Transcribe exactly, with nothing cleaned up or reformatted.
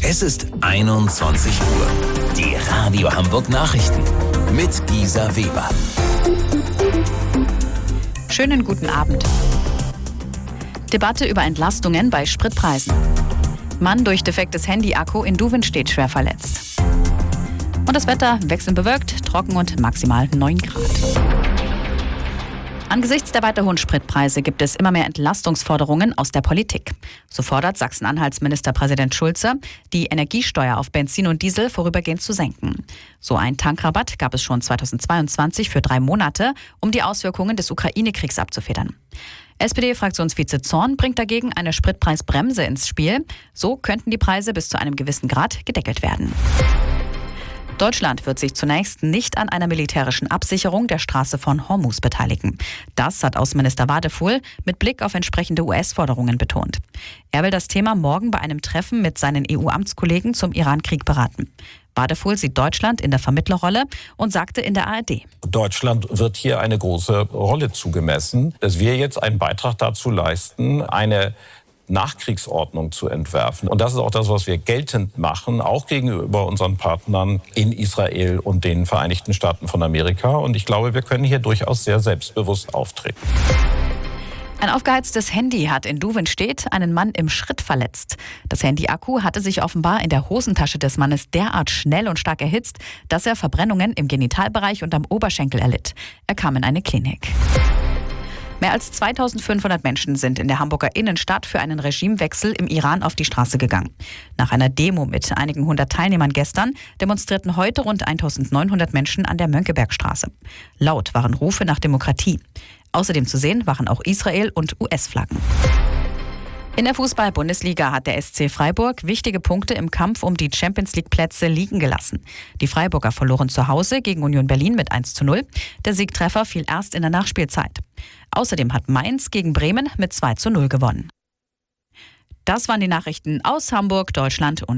Es ist einundzwanzig Uhr. Die Radio Hamburg Nachrichten mit Gisa Weber. Schönen guten Abend. Debatte über Entlastungen bei Spritpreisen. Mann durch defektes Handy-Akku in Duvenstedt schwer verletzt. Und das Wetter wechselnd bewölkt, trocken und maximal neun Grad. Angesichts der weiter hohen Spritpreise gibt es immer mehr Entlastungsforderungen aus der Politik. So fordert Sachsen-Anhalts Ministerpräsident Schulze, die Energiesteuer auf Benzin und Diesel vorübergehend zu senken. So ein Tankrabatt gab es schon zweitausendzweiundzwanzig für drei Monate, um die Auswirkungen des Ukraine-Kriegs abzufedern. S P D-Fraktionsvize Zorn bringt dagegen eine Spritpreisbremse ins Spiel. So könnten die Preise bis zu einem gewissen Grad gedeckelt werden. Deutschland wird sich zunächst nicht an einer militärischen Absicherung der Straße von Hormuz beteiligen. Das hat Außenminister Wadefuhl mit Blick auf entsprechende U S-Forderungen betont. Er will das Thema morgen bei einem Treffen mit seinen E U-Amtskollegen zum Iran-Krieg beraten. Wadefuhl sieht Deutschland in der Vermittlerrolle und sagte in der A R D: Deutschland wird hier eine große Rolle zugemessen, dass wir jetzt einen Beitrag dazu leisten, eine Nachkriegsordnung zu entwerfen. Und das ist auch das, was wir geltend machen, auch gegenüber unseren Partnern in Israel und den Vereinigten Staaten von Amerika. Und ich glaube, wir können hier durchaus sehr selbstbewusst auftreten. Ein aufgeheiztes Handy hat in Duvenstedt einen Mann im Schritt verletzt. Das Handy-Akku hatte sich offenbar in der Hosentasche des Mannes derart schnell und stark erhitzt, dass er Verbrennungen im Genitalbereich und am Oberschenkel erlitt. Er kam in eine Klinik. Mehr als zweitausendfünfhundert Menschen sind in der Hamburger Innenstadt für einen Regimewechsel im Iran auf die Straße gegangen. Nach einer Demo mit einigen hundert Teilnehmern gestern demonstrierten heute rund eintausendneunhundert Menschen an der Mönckebergstraße. Laut waren Rufe nach Demokratie. Außerdem zu sehen waren auch Israel- und U S-Flaggen. In der Fußball-Bundesliga hat der S C Freiburg wichtige Punkte im Kampf um die Champions-League-Plätze liegen gelassen. Die Freiburger verloren zu Hause gegen Union Berlin mit eins zu null. Der Siegtreffer fiel erst in der Nachspielzeit. Außerdem hat Mainz gegen Bremen mit zwei zu null gewonnen. Das waren die Nachrichten aus Hamburg, Deutschland und